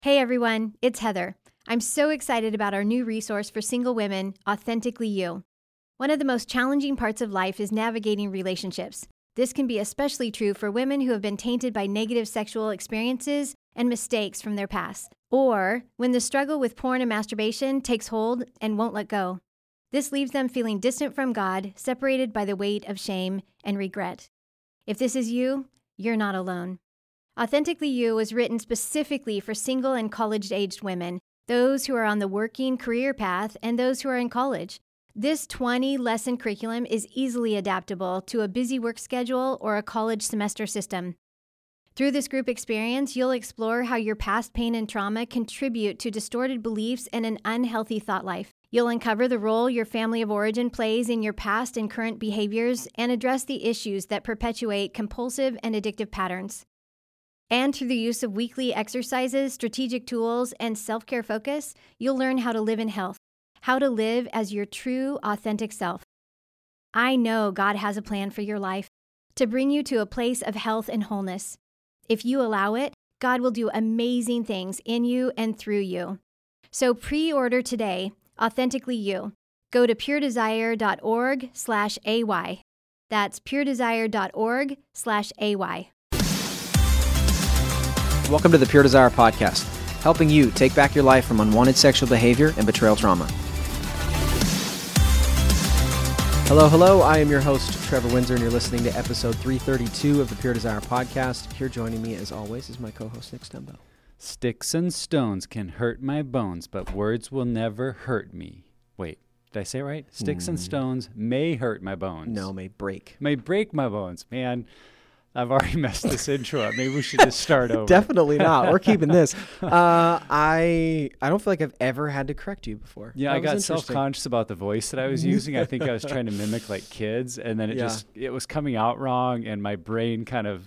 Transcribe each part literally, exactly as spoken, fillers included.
Hey everyone, it's Heather. I'm so excited about our new resource for single women, Authentically You. One of the most challenging parts of life is navigating relationships. This can be especially true for women who have been tainted by negative sexual experiences and mistakes from their past, or when the struggle with porn and masturbation takes hold and won't let go. This leaves them feeling distant from God, separated by the weight of shame and regret. If this is you, you're not alone. Authentically You was written specifically for single and college-aged women, those who are on the working career path, and those who are in college. This twenty-lesson curriculum is easily adaptable to a busy work schedule or a college semester system. Through this group experience, you'll explore how your past pain and trauma contribute to distorted beliefs and an unhealthy thought life. You'll uncover the role your family of origin plays in your past and current behaviors and address the issues that perpetuate compulsive and addictive patterns. And through the use of weekly exercises, strategic tools, and self-care focus, you'll learn how to live in health, how to live as your true, authentic self. I know God has a plan for your life to bring you to a place of health and wholeness. If you allow it, God will do amazing things in you and through you. So pre-order today, Authentically You. Go to puredesire.org slash AY. That's puredesire.org slash AY. Welcome to the Pure Desire Podcast, helping you take back your life from unwanted sexual behavior and betrayal trauma. Hello, hello. I am your host, Trevor Windsor, and you're listening to episode three thirty-two of the Pure Desire Podcast. Here joining me, as always, is my co-host, Nick Stembo. Sticks and stones can hurt my bones, but words will never hurt me. Wait, did I say it right? Sticks mm. and stones may hurt my bones. No, may break. May break my bones. Man, I've already messed this intro up. Maybe we should just start over. Definitely not. We're keeping this. Uh, I I don't feel like I've ever had to correct you before. Yeah, that I got self-conscious about the voice that I was using. I think I was trying to mimic like kids, and then it yeah. just it was coming out wrong, and my brain kind of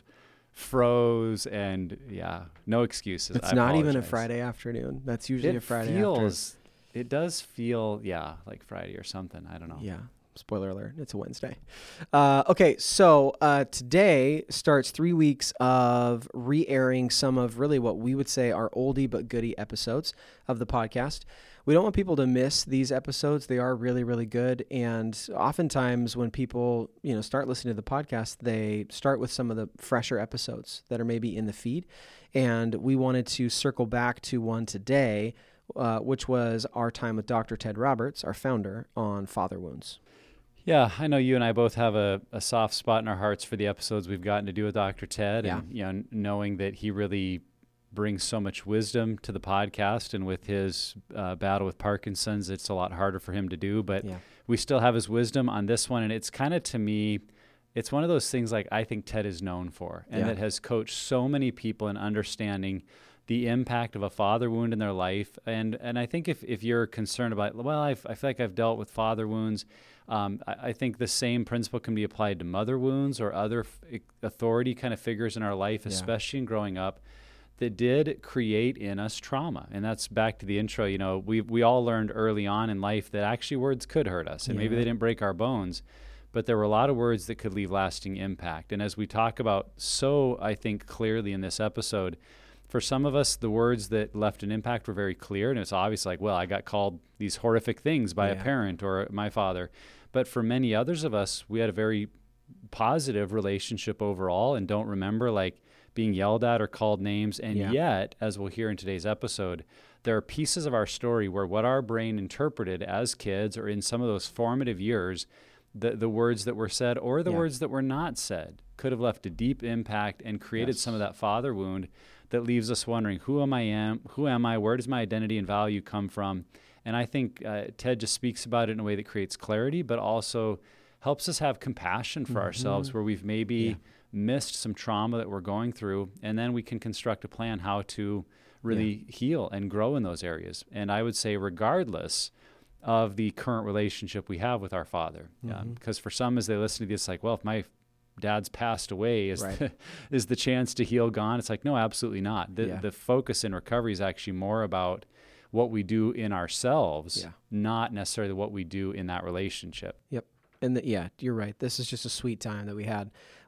froze. And yeah, no excuses. It's I not apologize. even a Friday afternoon. That's usually it a Friday feels, after. It does feel, yeah, like Friday or something. I don't know. Yeah. Spoiler alert, it's a Wednesday. Uh, okay, so uh, today starts three weeks of re-airing some of really what we would say are oldie but goodie episodes of the podcast. We don't want people to miss these episodes. They are really, really good. And oftentimes when people, you know, start listening to the podcast, they start with some of the fresher episodes that are maybe in the feed. And we wanted to circle back to one today, uh, which was our time with Doctor Ted Roberts, our founder, on father wounds. Yeah, I know you and I both have a, a soft spot in our hearts for the episodes we've gotten to do with Doctor Ted, yeah. and you know, knowing that he really brings so much wisdom to the podcast, and with his uh, battle with Parkinson's, it's a lot harder for him to do, but yeah. we still have his wisdom on this one, and it's kind of, to me, it's one of those things like I think Ted is known for, and yeah. that has coached so many people in understanding the impact of a father wound in their life. And and I think if, if you're concerned about, well, I've, I feel like I've dealt with father wounds, um, I, I think the same principle can be applied to mother wounds or other f- authority kind of figures in our life, especially yeah. in growing up, that did create in us trauma. And that's back to the intro. You know, we we all learned early on in life that actually words could hurt us, and yeah. maybe they didn't break our bones, but there were a lot of words that could leave lasting impact. And as we talk about so, I think, clearly in this episode, for some of us, the words that left an impact were very clear, and it's obvious like, well, I got called these horrific things by yeah. a parent or my father. But for many others of us, we had a very positive relationship overall and don't remember like being yelled at or called names. And yeah. yet, as we'll hear in today's episode, there are pieces of our story where what our brain interpreted as kids or in some of those formative years, the, the words that were said or the yeah. words that were not said could have left a deep impact and created yes. some of that father wound that leaves us wondering, who am I am, who am I, where does my identity and value come from? And I think uh, Ted just speaks about it in a way that creates clarity, but also helps us have compassion for mm-hmm. ourselves where we've maybe yeah. missed some trauma that we're going through, and then we can construct a plan how to really yeah. heal and grow in those areas. And I would say regardless of the current relationship we have with our father, because mm-hmm. um, for some as they listen to this, like, well, if my dad's passed away, is right. the, is the chance to heal gone? It's like, no, absolutely not. The, yeah. the focus in recovery is actually more about what we do in ourselves, yeah. not necessarily what we do in that relationship. Yep. And the, yeah, you're right. This is just a sweet time that we had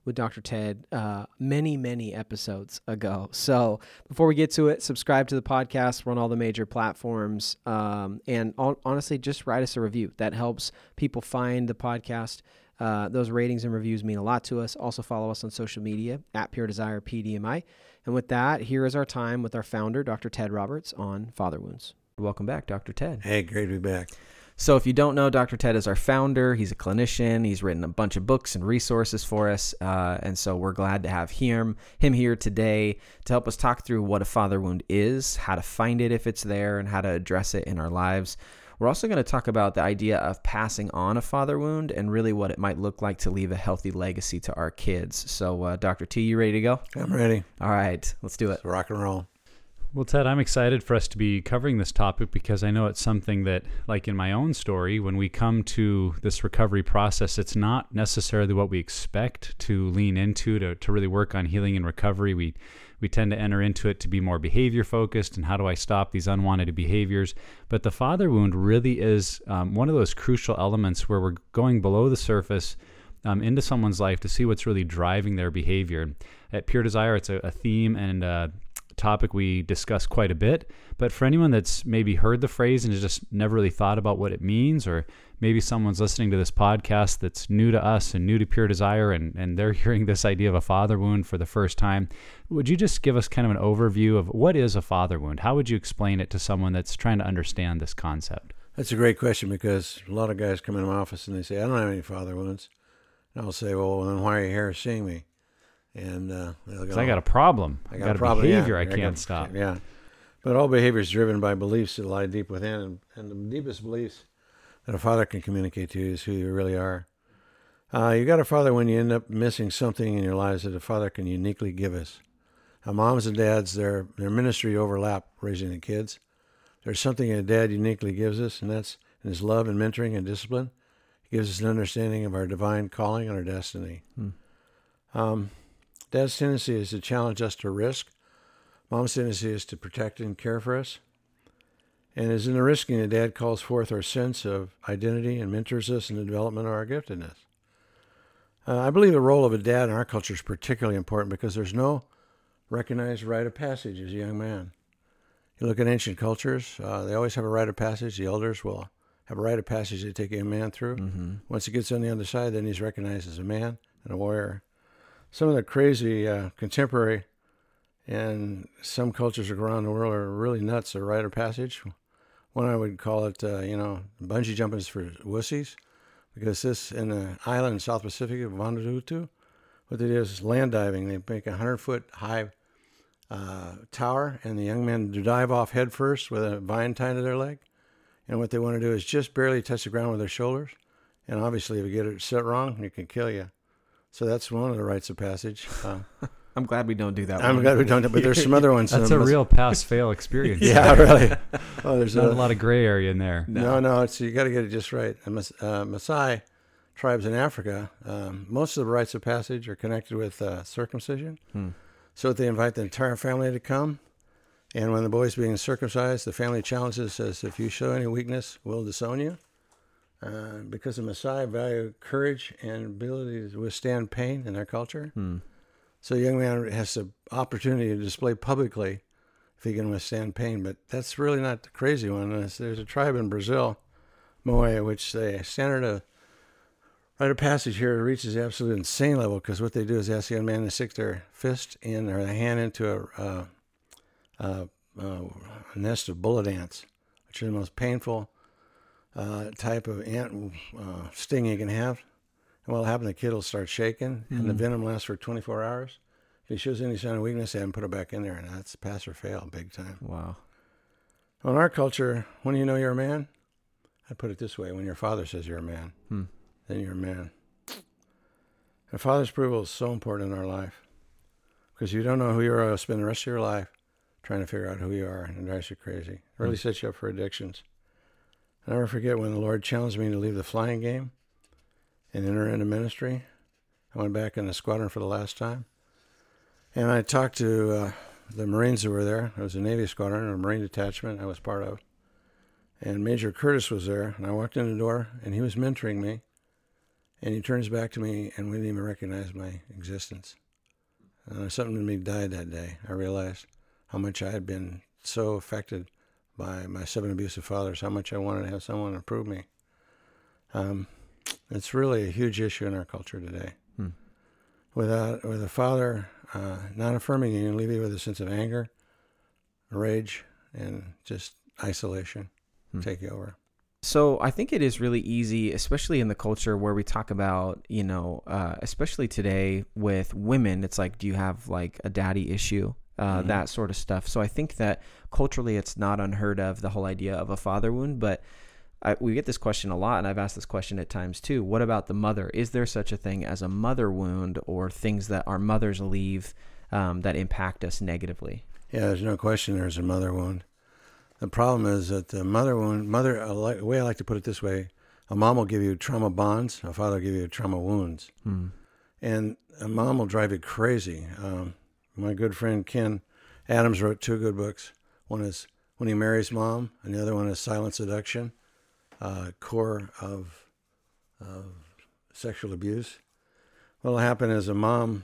with Doctor Ted uh, many, many episodes ago. So before we get to it, subscribe to the podcast. We're on all the major platforms. Um, and on, honestly, just write us a review. That helps people find the podcast. Uh, those ratings and reviews mean a lot to us. Also follow us on social media at Pure Desire P D M I. And with that, here is our time with our founder, Doctor Ted Roberts, on father wounds. Welcome back, Doctor Ted. Hey, great to be back. So if you don't know, Doctor Ted is our founder. He's a clinician. He's written a bunch of books and resources for us. Uh, and so we're glad to have him, him here today to help us talk through what a father wound is, how to find it if it's there, and how to address it in our lives. We're also going to talk about the idea of passing on a father wound and really what it might look like to leave a healthy legacy to our kids. So uh, Doctor T, you ready to go? I'm ready. All right, let's do it. Let's rock and roll. Well, Ted, I'm excited for us to be covering this topic because I know it's something that, like in my own story, when we come to this recovery process, it's not necessarily what we expect to lean into to, to really work on healing and recovery. We we tend to enter into it to be more behavior focused and how do I stop these unwanted behaviors. But the father wound really is um, one of those crucial elements where we're going below the surface um, into someone's life to see what's really driving their behavior. At Pure Desire, it's a, a theme and uh topic we discuss quite a bit, but for anyone that's maybe heard the phrase and has just never really thought about what it means, or maybe someone's listening to this podcast that's new to us and new to Pure Desire and, and they're hearing this idea of a father wound for the first time, would you just give us kind of an overview of what is a father wound? How would you explain it to someone that's trying to understand this concept? That's a great question because a lot of guys come in my office and they say, I don't have any father wounds. And I'll say, well, then why are you here seeing me? And uh, they'll go, I got a problem. I I got, got, a problem. behavior yeah, I can't I got, stop. Yeah. But all behavior is driven by beliefs that lie deep within. And, and the deepest beliefs that a father can communicate to you is who you really are. Uh, you got a father when you end up missing something in your lives that a father can uniquely give us. Uh, moms and dads, their, their ministry overlap raising the kids. There's something a dad uniquely gives us, and that's in his love and mentoring and discipline. He gives us an understanding of our divine calling and our destiny. Hmm. Um, Dad's tendency is to challenge us to risk. Mom's tendency is to protect and care for us. And as in the risking, the dad calls forth our sense of identity and mentors us in the development of our giftedness. Uh, I believe the role of a dad in our culture is particularly important because there's no recognized rite of passage as a young man. You look at ancient cultures, uh, they always have a rite of passage. The elders will have a rite of passage they take a young man through. Mm-hmm. Once he gets on the other side, then he's recognized as a man and a warrior. Some of the crazy uh, contemporary and some cultures around the world are really nuts, a rite of passage. One I would call it, uh, you know, bungee jumping is for wussies, because this in the island in South Pacific of Vanuatu, what they do is land diving. They make a hundred-foot high uh, tower, and the young men dive off head first with a vine tied to their leg. And what they want to do is just barely touch the ground with their shoulders. And obviously, if you get it set wrong, it can kill you. So that's one of the rites of passage. Uh, I'm glad we don't do that. I'm one. glad we don't, but there's some other ones. That's um, a real pass-fail experience. Yeah, really. Oh, there's Not a, a lot of gray area in there. No, no, it's you got to get it just right. The Mas- uh, Maasai tribes in Africa, um, most of the rites of passage are connected with uh, circumcision. Hmm. So they invite the entire family to come, and when the boy's being circumcised, the family challenges says, if you show any weakness, we'll disown you. Uh, because the Maasai value courage and ability to withstand pain in their culture. Hmm. So a young man has the opportunity to display publicly if he can withstand pain. But that's really not the crazy one. There's, there's a tribe in Brazil, Moai, which the standard of rite of passage here reaches the absolute insane level because what they do is ask the young man to stick their fist in or their hand into a, uh, uh, uh, a nest of bullet ants, which are the most painful Uh, type of ant uh, sting you can have. And what'll happen, the kid will start shaking, mm-hmm. and the venom lasts for twenty-four hours. If he shows any sign of weakness, they haven't put it back in there, and that's pass or fail, big time. Wow. Well, in our culture, when do you know you're a man? I put it this way, when your father says you're a man, hmm. then you're a man. And father's approval is so important in our life, because you don't know who you are, you'll spend the rest of your life trying to figure out who you are, and it drives you crazy. It really hmm. sets you up for addictions. I'll never forget when the Lord challenged me to leave the flying game and enter into ministry. I went back in the squadron for the last time. And I talked to uh, the Marines that were there. It was a Navy squadron, a Marine detachment I was part of. And Major Curtis was there. And I walked in the door, and he was mentoring me. And he turns back to me and we didn't even recognize my existence. Uh, something in me died that day. I realized how much I had been so affected by my seven abusive fathers, how much I wanted to have someone approve me. Um, it's really a huge issue in our culture today. Hmm. Without, with a father uh, not affirming you, and leave you with a sense of anger, rage, and just isolation Hmm. take you over. So I think it is really easy, especially in the culture where we talk about, you know, uh, especially today with women, it's like, do you have like a daddy issue? Uh, Mhm. That sort of stuff. So I think that culturally it's not unheard of, the whole idea of a father wound, but I, we get this question a lot, and I've asked this question at times too. What about the mother? Is there such a thing as a mother wound, or things that our mothers leave um, that impact us negatively? Yeah, there's no question there's a mother wound. The problem is that the mother wound, mother, a li- way I like to put it this way, a mom will give you trauma bonds, a father will give you trauma wounds. Hmm. And a mom will drive you crazy. Um, my good friend Ken Adams wrote two good books. One is When He Marries Mom, and the other one is Silent Seduction, uh, core of, of sexual abuse. What will happen is a mom,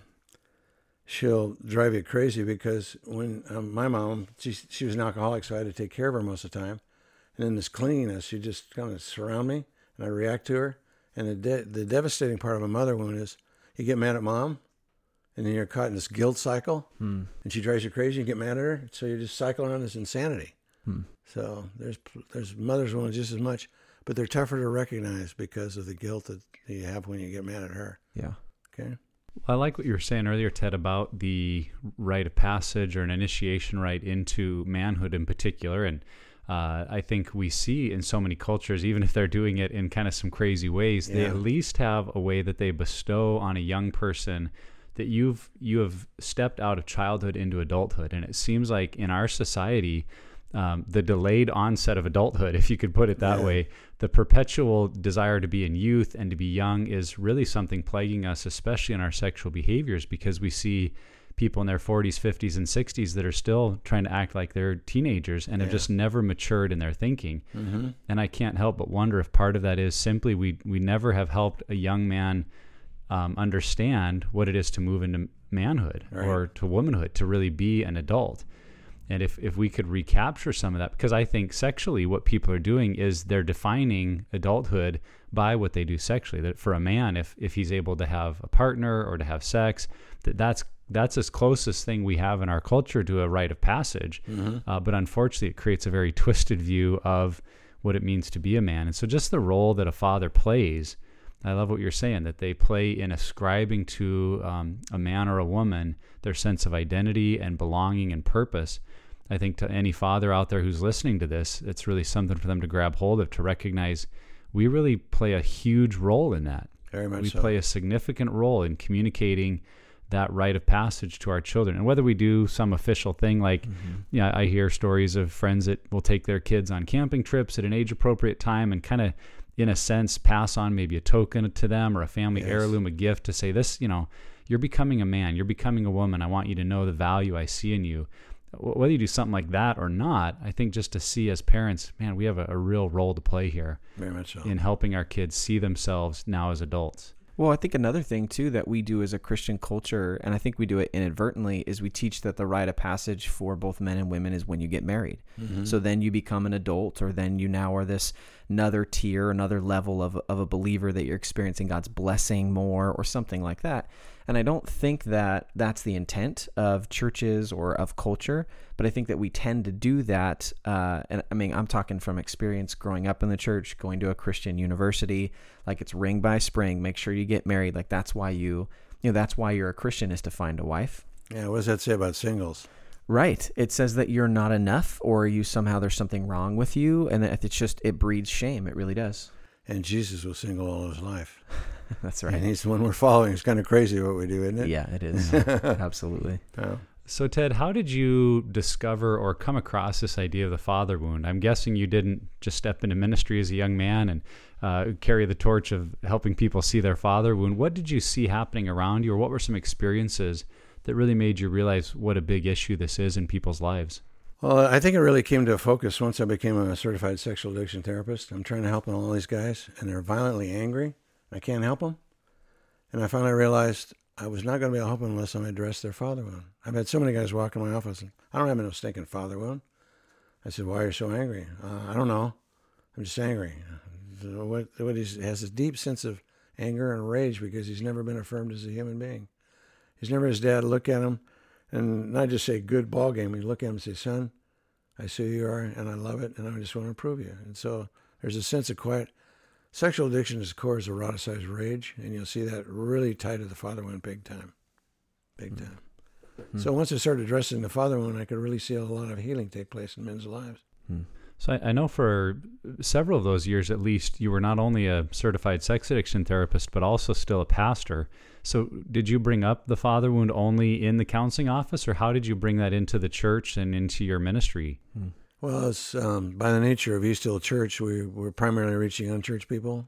she'll drive you crazy because when um, my mom, she, she was an alcoholic, so I had to take care of her most of the time. And in this clinginess, she just kind of surround me, and I react to her. And the de- the devastating part of a mother wound is you get mad at mom, and then you're caught in this guilt cycle, Hmm. and she drives you crazy, you get mad at her, so you're just cycling around this insanity. Hmm. So there's there's mother's wounds just as much, but they're tougher to recognize because of the guilt that you have when you get mad at her. Yeah. Okay? I like what you were saying earlier, Ted, about the rite of passage or an initiation rite into manhood in particular. And uh, I think we see in so many cultures, even if they're doing it in kind of some crazy ways, they Yeah. at least have a way that they bestow on a young person that you've you have stepped out of childhood into adulthood. And it seems like in our society, um, the delayed onset of adulthood, if you could put it that Yeah. way, the perpetual desire to be in youth and to be young is really something plaguing us, especially in our sexual behaviors, because we see people in their forties, fifties, and sixties that are still trying to act like they're teenagers and have Yeah. just never matured in their thinking. Mm-hmm. And I can't help but wonder if part of that is simply we we never have helped a young man um, understand what it is to move into manhood Right. or to womanhood, to really be an adult. And if, if we could recapture some of that, because I think sexually what people are doing is they're defining adulthood by what they do sexually. That for a man, if if he's able to have a partner or to have sex, that that's that's as closest thing we have in our culture to a rite of passage. Mm-hmm. Uh, but unfortunately, it creates a very twisted view of what it means to be a man. And so just the role that a father plays, I love what you're saying, that they play in ascribing to um, a man or a woman their sense of identity and belonging and purpose. I think to any father out there who's listening to this, it's really something for them to grab hold of, to recognize we really play a huge role in that. Very much We so. play a significant role in communicating that rite of passage to our children. And whether we do some official thing like, Mm-hmm. yeah, I hear stories of friends that will take their kids on camping trips at an age appropriate time and kind of, in a sense, pass on maybe a token to them or a family Yes. heirloom, a gift to say this, you know, you're becoming a man, you're becoming a woman. I want you to know the value I see in you. Whether you do something like that or not, I think just to see as parents, man, we have a, a real role to play here Very much so. in helping our kids see themselves now as adults. Well, I think another thing, too, that we do as a Christian culture, and I think we do it inadvertently, is we teach that the rite of passage for both men and women is when you get married. Mm-hmm. So then you become an adult, or then you now are this another tier, another level of, of a believer that you're experiencing God's blessing more or something like that. And I don't think that that's the intent of churches or of culture, but I think that we tend to do that. Uh, and I mean, I'm talking from experience growing up in the church, going to a Christian university, like it's ring by spring, make sure you get married. Like that's why you, you know, that's why you're a Christian, is to find a wife. Yeah, what does that say about singles? Right. It says that you're not enough, or you somehow there's something wrong with you. And that it's just, it breeds shame. It really does. And Jesus was single all his life. That's And right. he's the one we're following. It's kind of crazy what we do, isn't it? Yeah, it is. Absolutely. Oh. So, Ted, how did you discover or come across this idea of the father wound? I'm guessing you didn't just step into ministry as a young man and uh, carry the torch of helping people see their father wound. What did you see happening around you, or what were some experiences that really made you realize what a big issue this is in people's lives? Well, I think it really came to a focus once I became a certified sexual addiction therapist. I'm trying to help all these guys, and they're violently angry. I can't help them. And I finally realized I was not going to be able to help them unless I addressed their father wound. I've had so many guys walk in my office, and I don't have no stinking father wound. I said, why are you so angry? Uh, I don't know. I'm just angry. What, what he's, has this deep sense of anger and rage because he's never been affirmed as a human being. He's never his dad look at him and not just say, good ball game. He look at him and say, son, I see who you are, and I love it, and I just want to improve you. And so there's a sense of quiet. Sexual addiction is the core is eroticized rage, and you'll see that really tied to the father wound big time. Big time. Mm-hmm. So once I started addressing the father wound, I could really see a lot of healing take place in men's lives. Hmm. So I, I know for several of those years, at least, you were not only a certified sex addiction therapist, but also still a pastor. So did you bring up the father wound only in the counseling office, or how did you bring that into the church and into your ministry? Hmm. Well, it's, um, by the nature of East Hill Church, we were primarily reaching unchurched people.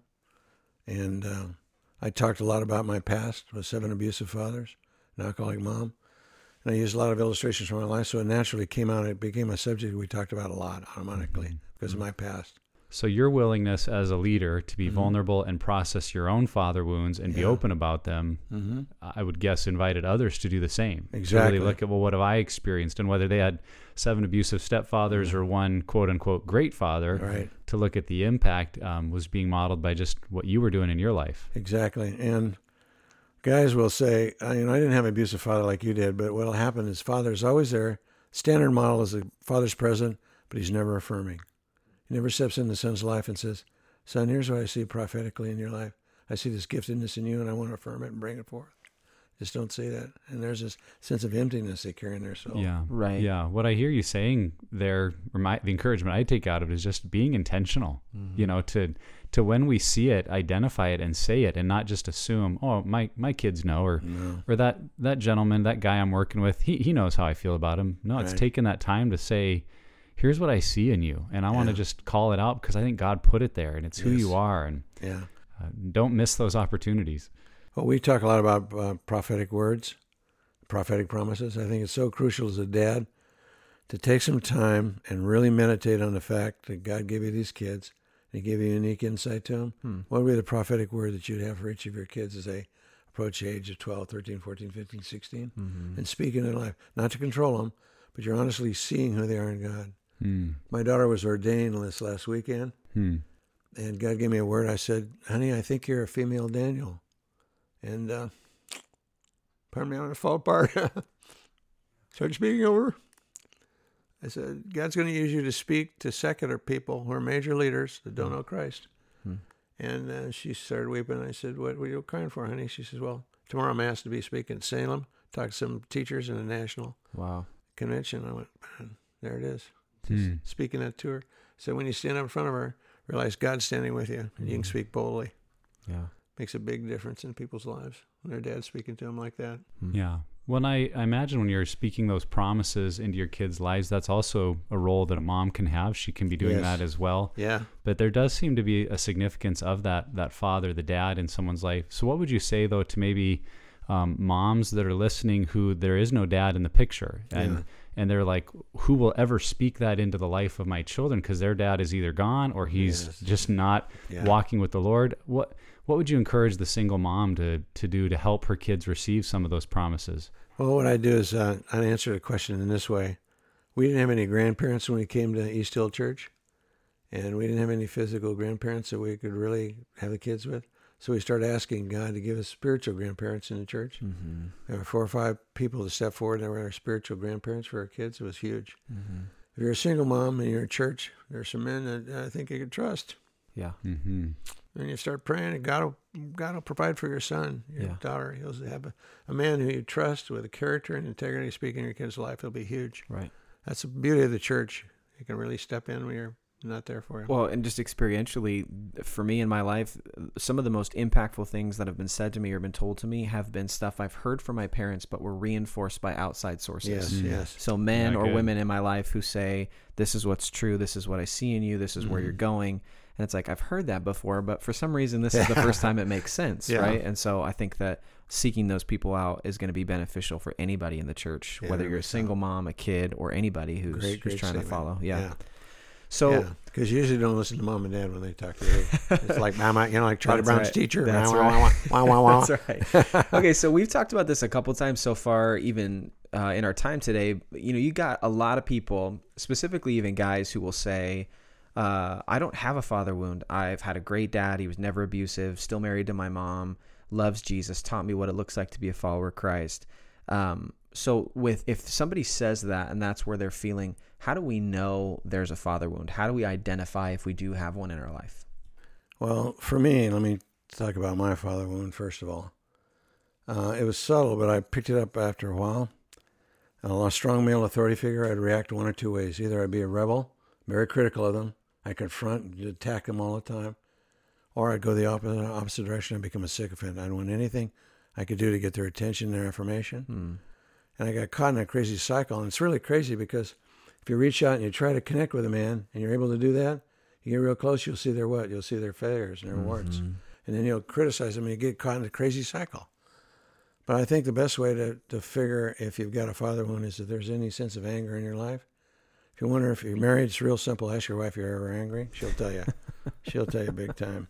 And uh, I talked a lot about my past with seven abusive fathers, an alcoholic mom. And I used a lot of illustrations from my life, so it naturally came out. It became a subject we talked about a lot automatically mm-hmm. because mm-hmm. of my past. So your willingness as a leader to be mm-hmm. vulnerable and process your own father wounds and yeah. be open about them, mm-hmm. I would guess invited others to do the same. Exactly. To really look at, well, what have I experienced? And whether they had seven abusive stepfathers mm-hmm. or one quote-unquote great father, right. to look at the impact um, was being modeled by just what you were doing in your life. Exactly. And guys will say, I, you know, I didn't have an abusive father like you did, but what will happen is father's always there. Standard model is the father's present, but he's never affirming. He never steps in the son's life and says, son, here's what I see prophetically in your life. I see this giftedness in you, and I want to affirm it and bring it forth. Just don't say that. And there's this sense of emptiness they carry in their soul. Yeah. Right. Yeah. What I hear you saying there, or my, the encouragement I take out of it is just being intentional, mm-hmm. you know, to, to when we see it, identify it and say it, and not just assume, oh, my, my kids know, or, no. or that, that gentleman, that guy I'm working with, he, he knows how I feel about him. No, it's right. taking that time to say, here's what I see in you. And I yeah. want to just call it out because I think God put it there, and it's who yes. you are. And yeah. uh, don't miss those opportunities. Well, we talk a lot about uh, prophetic words, prophetic promises. I think it's so crucial as a dad to take some time and really meditate on the fact that God gave you these kids. He gave you unique insight to them. Hmm. What would be the prophetic word that you'd have for each of your kids as they approach the age of twelve, thirteen, fourteen, fifteen, sixteen? Mm-hmm. And speak in their life. Not to control them, but you're honestly seeing who they are in God. Hmm. My daughter was ordained this last weekend, hmm. and God gave me a word. I said, honey, I think you're a female Daniel. And, uh, pardon me, I'm going to fall apart. Started speaking over her. I said, God's going to use you to speak to secular people who are major leaders that don't know Christ. Hmm. And uh, she started weeping. I said, what were you crying for, honey? She says, well, tomorrow I'm asked to be speaking at Salem, talk to some teachers in a national wow. convention. I went, man, there it is. Hmm. Speaking that to her. So when you stand up in front of her, realize God's standing with you, and mm-hmm. you can speak boldly. Yeah. Makes a big difference in people's lives when their dad's speaking to them like that. Yeah. When I, I imagine when you're speaking those promises into your kids' lives, that's also a role that a mom can have. She can be doing yes. that as well. Yeah. But there does seem to be a significance of that that father, the dad in someone's life. So what would you say, though, to maybe um, moms that are listening who there is no dad in the picture? And yeah. and they're like, who will ever speak that into the life of my children? Because their dad is either gone or he's yes. just not yeah. walking with the Lord. What What would you encourage the single mom to, to do to help her kids receive some of those promises? Well, what I do is uh, I answer the question in this way. We didn't have any grandparents when we came to East Hill Church, and we didn't have any physical grandparents that we could really have the kids with. So we started asking God to give us spiritual grandparents in the church. Mm-hmm. There were four or five people to step forward that were our spiritual grandparents for our kids. It was huge. Mm-hmm. If you're a single mom and you're in church, there's some men that I think you could trust. Yeah. Mm-hmm. And you start praying, and God will, God will provide for your son, your yeah. daughter. He'll have a, a man who you trust with a character and integrity speaking in your kid's life. It'll be huge. Right. That's the beauty of the church. You can really step in when you're not there for him. Well, and just experientially, for me in my life, some of the most impactful things that have been said to me or been told to me have been stuff I've heard from my parents, but were reinforced by outside sources. Yes, mm. yes. So men yeah, or good. women in my life who say, this is what's true, this is what I see in you, this is mm. where you're going. And it's like, I've heard that before, but for some reason, this is the first time it makes sense, yeah. right? And so I think that seeking those people out is going to be beneficial for anybody in the church, yeah, whether you're a single so. mom, a kid, or anybody who's, great, who's great trying statement. to follow. Yeah. yeah. So because you usually don't listen to mom and dad when they talk to you. It's like mama, you know, like Charlie That's Brown's right. teacher. That's wah, right. wah, wah, wah, wah, wah. That's right. Okay, so we've talked about this a couple times so far, even uh, in our time today. You know, you got a lot of people, specifically even guys, who will say, uh, I don't have a father wound. I've had a great dad. He was never abusive, still married to my mom, loves Jesus, taught me what it looks like to be a follower of Christ. Um, so with if somebody says that and that's where they're feeling, how do we know there's a father wound? How do we identify if we do have one in our life? Well, for me, let me talk about my father wound first of all. Uh, it was subtle, but I picked it up after a while. A strong male authority figure, I'd react one or two ways. Either I'd be a rebel, very critical of them, I confront, attack them all the time, or I'd go the opposite, opposite direction and become a sycophant. I'd want anything I could do to get their attention, their affirmation. Hmm. And I got caught in a crazy cycle. And it's really crazy because if you reach out and you try to connect with a man and you're able to do that, you get real close, you'll see their what? You'll see their failures and their Mm-hmm. warts. And then you'll criticize them and you get caught in a crazy cycle. But I think the best way to, to figure if you've got a father wound is if there's any sense of anger in your life. If you wonder if you're married, it's real simple. Ask your wife if you're ever angry. She'll tell you. She'll tell you big time.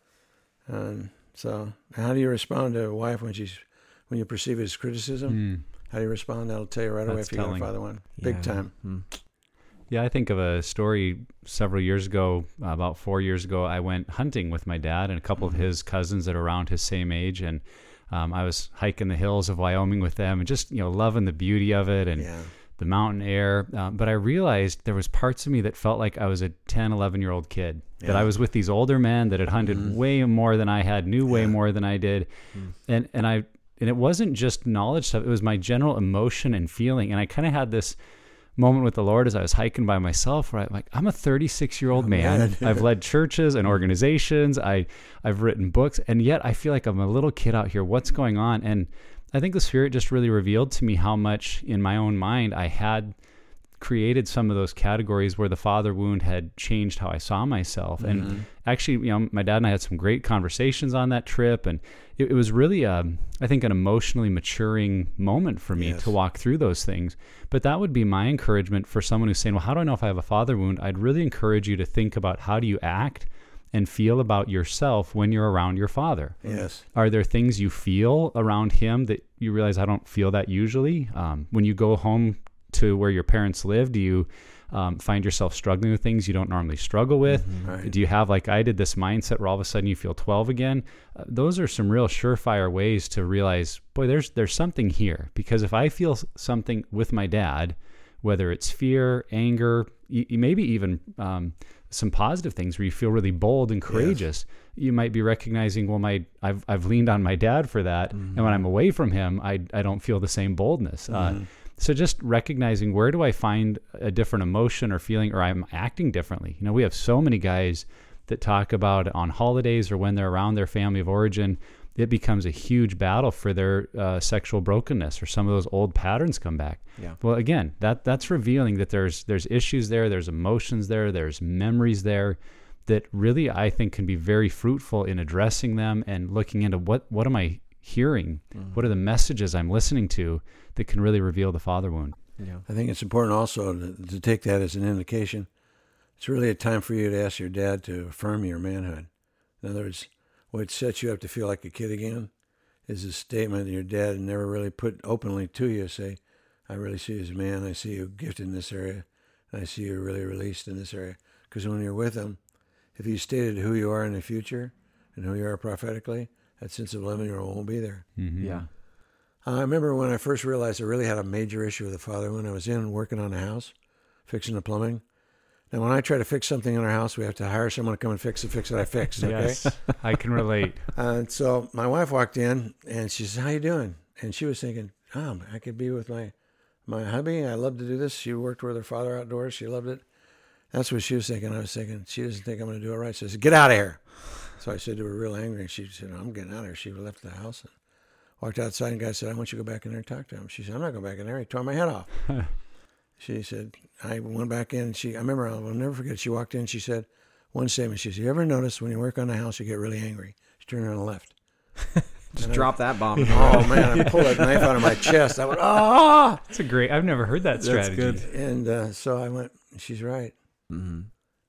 And so how do you respond to a wife when she's when you perceive it as criticism? Mm. How do you respond? That'll tell you right away That's if you got a telling. father wound. Big Yeah. time. Hmm. Yeah, I think of a story several years ago, about four years ago. I went hunting with my dad and a couple Mm-hmm. of his cousins that are around his same age, and um, I was hiking the hills of Wyoming with them, and just you know loving the beauty of it and Yeah. the mountain air. Um, but I realized there was parts of me that felt like I was a ten, eleven year old kid. That Yeah. I was with these older men that had hunted Mhm. way more than I had, knew way Yeah. more than I did, Mm. and and I and it wasn't just knowledge stuff. It was my general emotion and feeling, and I kind of had this moment with the Lord as I was hiking by myself where I'm like, I'm a thirty-six year old Oh, man. man. I've led churches and organizations. I, I've written books, and yet I feel like I'm a little kid out here. What's going on? And I think the Spirit just really revealed to me how much in my own mind I had created some of those categories where the father wound had changed how I saw myself. Mm-hmm. And actually, you know, my dad and I had some great conversations on that trip, and it, it was really, um, I think, an emotionally maturing moment for me Yes. to walk through those things. But that would be my encouragement for someone who's saying, well, how do I know if I have a father wound? I'd really encourage you to think about how do you act and feel about yourself when you're around your father. Yes. Are there things you feel around him that you realize I don't feel that usually? Um, when you go home to where your parents live, do you um, find yourself struggling with things you don't normally struggle with? Right. Do you have, like I did, this mindset where all of a sudden you feel twelve again? Uh, those are some real surefire ways to realize, boy, there's there's something here. Because if I feel something with my dad, whether it's fear, anger, y- maybe even um, some positive things where you feel really bold and courageous, you might be recognizing, well, my I've I've leaned on my dad for that, Mm-hmm. and when I'm away from him, I I don't feel the same boldness. Uh, so just recognizing, where do I find a different emotion or feeling, or I'm acting differently? You know, we have so many guys that talk about on holidays or when they're around their family of origin, it becomes a huge battle for their uh, sexual brokenness, or some of those old patterns come back. Yeah. Well, again, that that's revealing that there's there's issues there, there's emotions there, there's memories there that really I think can be very fruitful in addressing them and looking into what what am I hearing? Mm-hmm. What are the messages I'm listening to that can really reveal the father wound? Yeah. I think it's important also to, to take that as an indication. It's really a time for you to ask your dad to affirm your manhood. In other words, what sets you up to feel like a kid again is a statement that your dad never really put openly to you. Say, I really see you as a man. I see you gifted in this area. And I see you really released in this area. Because when you're with him, if you stated who you are in the future and who you are prophetically, that sense of eleven-year-old won't be there. Mm-hmm. Yeah. I remember when I first realized I really had a major issue with the father when I was in working on a house, fixing the plumbing. Now, when I try to fix something in our house, we have to hire someone to come and fix the fix that I fixed, okay? Yes, I can relate. And so my wife walked in, and she said, how you doing? And she was thinking, oh, I could be with my, my hubby. I love to do this. She worked with her father outdoors. She loved it. That's what she was thinking. I was thinking, she doesn't think I'm going to do it right. So I said, get out of here. So I said to her real angry, and she said, I'm getting out of here. She left the house and walked outside, and the guy said, I want you to go back in there and talk to him. She said, I'm not going back in there. He tore my head off. She said, I went back in. And she, I remember, I'll never forget, she walked in, she said, one statement, she said, you ever notice when you work on the house, you get really angry? She turned around and left. Just And I- drop that bomb. Oh, man, I pulled that knife out of my chest. I went, ah! That's a great, I've never heard that That's strategy. good. And uh, so I went, she's right. Mm-hmm.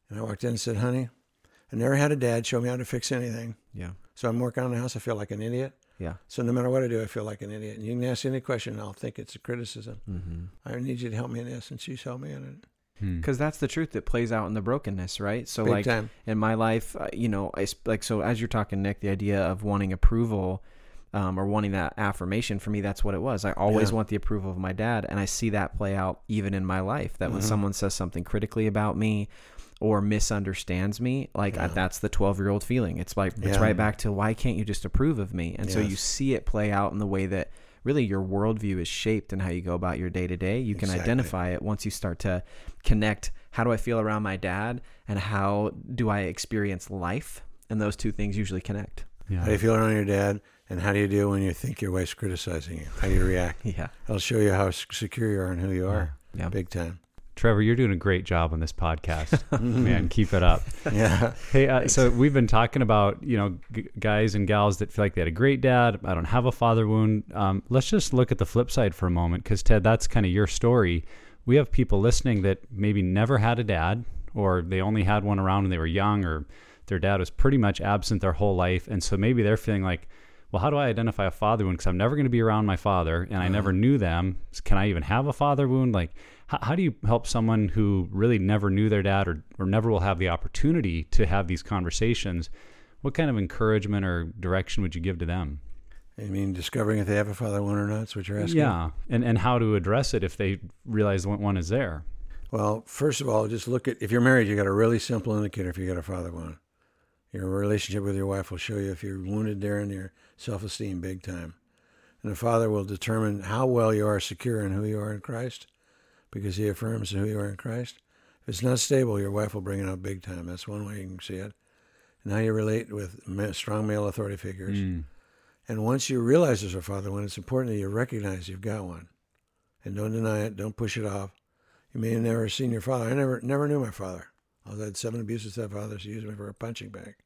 And I walked in and said, honey, I never had a dad show me how to fix anything. Yeah. So I'm working on the house. I feel like an idiot. Yeah. So no matter what I do, I feel like an idiot. And you can ask any question, and I'll think it's a criticism. Mm-hmm. I need you to help me in this, and she's helped me in it. Because that's the truth that plays out in the brokenness, right? So Big like time. in my life, uh, you know, I, like, so as you're talking, Nick, the idea of wanting approval um, or wanting that affirmation, for me, that's what it was. I always Yeah. want the approval of my dad. And I see that play out even in my life, that when Mhm. someone says something critically about me or misunderstands me, like Yeah. I, that's the twelve year old feeling. It's like, it's Yeah. right back to, why can't you just approve of me? And so Yes. you see it play out in the way that really your worldview is shaped and how you go about your day to day. You can Exactly. identify it once you start to connect. How do I feel around my dad, and how do I experience life? And those two things usually connect. Yeah. How do you feel around your dad? And how do you do when you think your wife's criticizing you? How do you react? Yeah. It'll show you how s- secure you are and who you are. Yeah. Big time. Trevor, you're doing a great job on this podcast. Man, keep it up. Yeah. Hey, uh, so we've been talking about, you know, g- guys and gals that feel like they had a great dad. I don't have a father wound. Um, let's just look at the flip side for a moment, because Ted, that's kind of your story. We have people listening that maybe never had a dad, or they only had one around when they were young, or their dad was pretty much absent their whole life. And so maybe they're feeling like, well, how do I identify a father wound? Because I'm never going to be around my father, and I Uh-huh. never knew them. Can I even have a father wound? Like, how, how do you help someone who really never knew their dad, or, or never will have the opportunity to have these conversations? What kind of encouragement or direction would you give to them? I mean, discovering if they have a father wound or not, that's what you're asking? Yeah, and, and how to address it if they realize one one is there. Well, first of all, just look at, if you're married, you got a really simple indicator if you got a father wound. Your relationship with your wife will show you if you're wounded there in your self-esteem big time. And the father will determine how well you are secure in who you are in Christ, because he affirms who you are in Christ. If it's not stable, your wife will bring it out big time. That's one way you can see it. And how you relate with ma- strong male authority figures. Mm. And once you realize there's a father wound, it's important that you recognize you've got one. And don't deny it. Don't push it off. You may have never seen your father. I never never knew my father. I had seven abusive stepfathers who used me for a punching bag.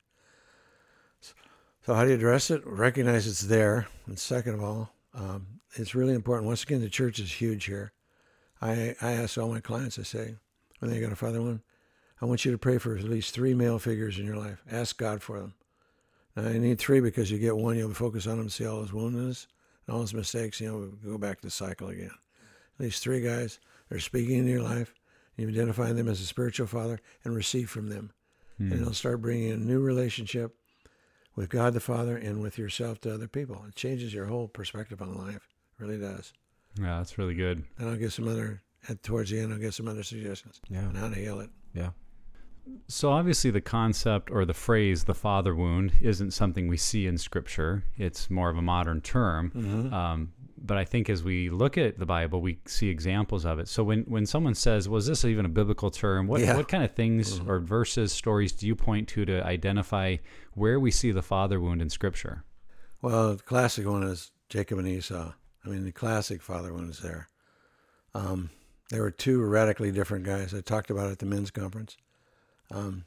So how do you address it? Recognize it's there. And second of all, um, it's really important. Once again, the church is huge here. I, I ask all my clients, I say, when they got a father wound, I want you to pray for at least three male figures in your life. Ask God for them. Now, you need three, because you get one, you'll focus on them, see all his woundedness and all his mistakes, you know, go back to the cycle again. At least three guys that are speaking into your life, and you identify them as a spiritual father and receive from them. Mm. And it'll start bringing a new relationship with God the Father and with yourself to other people. It changes your whole perspective on life. It really does. Yeah, that's really good. And I'll give some other, at, towards the end, I'll give some other suggestions Yeah. on how to heal it. Yeah. So obviously the concept or the phrase, the father wound, isn't something we see in Scripture. It's more of a modern term. Mm-hmm. Um, but I think as we look at the Bible, we see examples of it. So when, when someone says, was this even a biblical term? What, Yeah. what kind of things Mhm. or verses, stories do you point to to identify where we see the father wound in Scripture? Well, the classic one is Jacob and Esau. I mean, the classic father one is there. Um, there were two radically different guys. I talked about it at the men's conference. Um,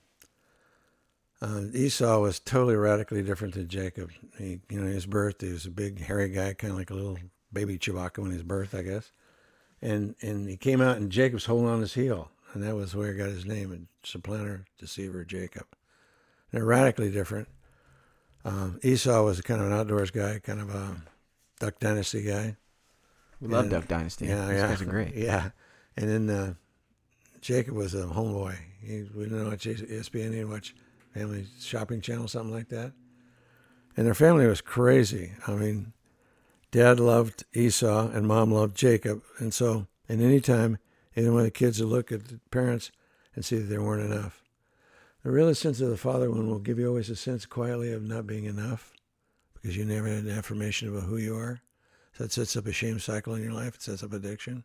uh, Esau was totally radically different than Jacob. He, you know, his birth, he was a big, hairy guy, kind of like a little baby Chewbacca when his birth, I guess. And and he came out, and Jacob's holding on his heel, and that was where he got his name, and supplanter, deceiver, Jacob. They're radically different. Um, Esau was kind of an outdoors guy, kind of a Duck Dynasty guy. We love And- Duck Dynasty. Yeah, These yeah, guys are great. Yeah, and then uh, Jacob was a homeboy. He we didn't watch E S P N, he'd watch Family Shopping Channel, something like that. And their family was crazy. I mean, Dad loved Esau and Mom loved Jacob, and so at any time, either one of the kids would look at the parents and see that there weren't enough. The real sense of the father one will give you always a sense quietly of not being enough, because you never had an affirmation about who you are. So it sets up a shame cycle in your life. It sets up addiction.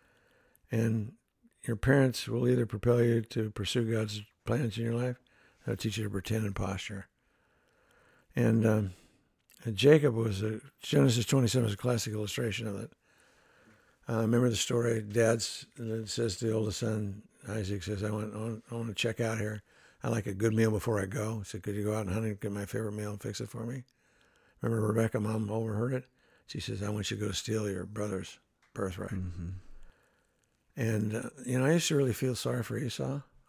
And your parents will either propel you to pursue God's plans in your life, or they'll teach you to pretend and posture. And, um, and Jacob was a, Genesis twenty-seven is a classic illustration of it. I uh, remember the story. Dad's uh, says to the oldest son, Isaac says, I want, I want, I want to check out here. I like a good meal before I go. He said, could you go out and hunt and get my favorite meal and fix it for me? Remember Rebecca, Mom overheard it. She says, I want you to go steal your brother's birthright. Mm-hmm. And, uh, you know, I used to really feel sorry for Esau.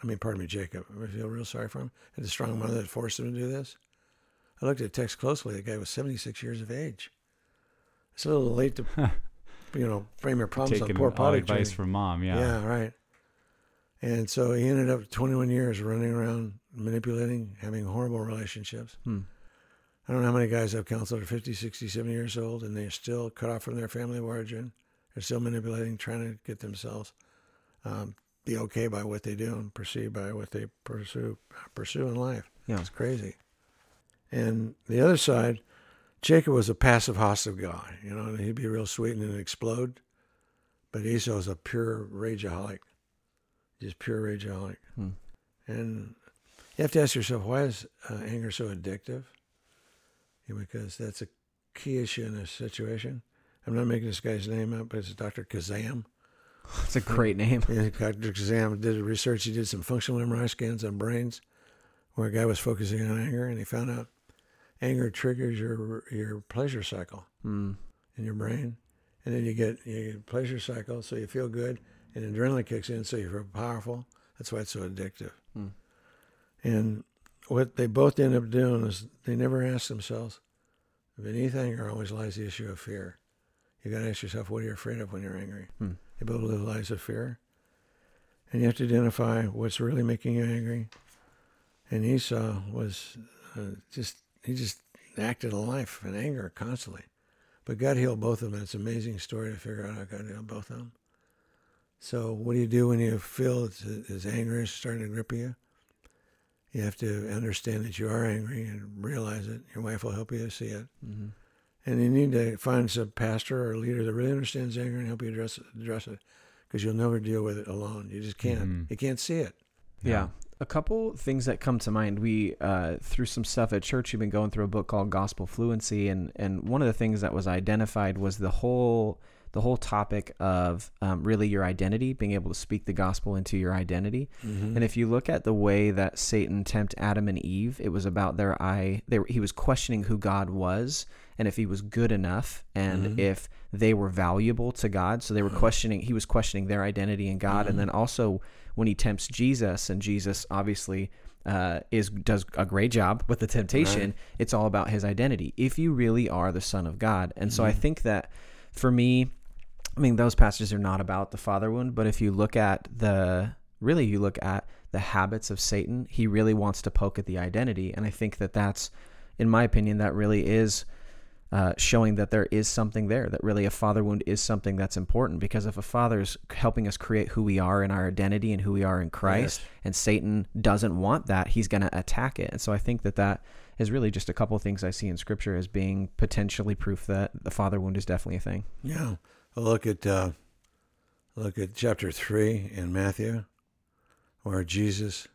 I mean, pardon me, Jacob. I feel real sorry for him. Had a strong mother that forced him to do this. I looked at the text closely. The guy was seventy-six years of age. It's a little late to, you know, frame your problems Taking on poor all potty advice training. from mom, yeah. Yeah, right. And so he ended up twenty-one years running around, manipulating, having horrible relationships. Hmm. I don't know how many guys I've counseled are fifty, sixty, seventy years old, and they're still cut off from their family of origin. They're still manipulating, trying to get themselves um, be okay by what they do and perceived by what they pursue pursue in life. Yeah. It's crazy. And the other side, Jacob was a passive, hostile guy. You know, he'd be real sweet and then explode. But Esau was a pure rageaholic, just pure rageaholic. Hmm. And you have to ask yourself, why is uh, anger so addictive? Yeah, because that's a key issue in this situation. I'm not making this guy's name up, but it's Doctor Kazam. It's a great name. Yeah, Doctor Kazam did research. He did some functional M R I scans on brains where a guy was focusing on anger, and he found out anger triggers your your pleasure cycle Mm. in your brain. And then you get, you get pleasure cycle, so you feel good, and adrenaline kicks in, so you feel powerful. That's why it's so addictive. Mm. And what they both end up doing is they never ask themselves, beneath anger always lies the issue of fear. You got to ask yourself, what are you afraid of when you're angry? Mm. They both live lives of fear. And you have to identify what's really making you angry. And Esau was uh, just, he just acted a life in anger constantly. But God healed both of them. It's an amazing story to figure out how God healed both of them. So what do you do when you feel his anger is starting to grip you? You have to understand that you are angry and realize it. Your wife will help you see it. Mm-hmm. And you need to find some pastor or leader that really understands anger and help you address it, address it, because you'll never deal with it alone. You just can't. Mm-hmm. You can't see it. Yeah. yeah. A couple things that come to mind. We, uh, through some stuff at church, we've been going through a book called Gospel Fluency, and, and one of the things that was identified was the whole the whole topic of um, really your identity, being able to speak the gospel into your identity. Mm-hmm. And if you look at the way that Satan tempted Adam and Eve, it was about their I. They were, he was questioning who God was and if he was good enough, and mm-hmm. if they were valuable to God. So they were questioning. He was questioning their identity in God, mm-hmm. and then also when he tempts Jesus, and Jesus obviously uh, is does a great job with the temptation. Right. It's all about his identity. If you really are the Son of God, and mm-hmm. so I think that for me, I mean, those passages are not about the father wound, but if you look at the really, you look at the habits of Satan, he really wants to poke at the identity, and I think that that's, in my opinion, that really is. Uh, showing that there is something there, that really a father wound is something that's important, because if a father's helping us create who we are in our identity and who we are in Christ, yes. and Satan doesn't want that, he's going to attack it. And so I think that that is really just a couple of things I see in Scripture as being potentially proof that the father wound is definitely a thing. Yeah. Well, look at uh, look at chapter three in Matthew, where Jesus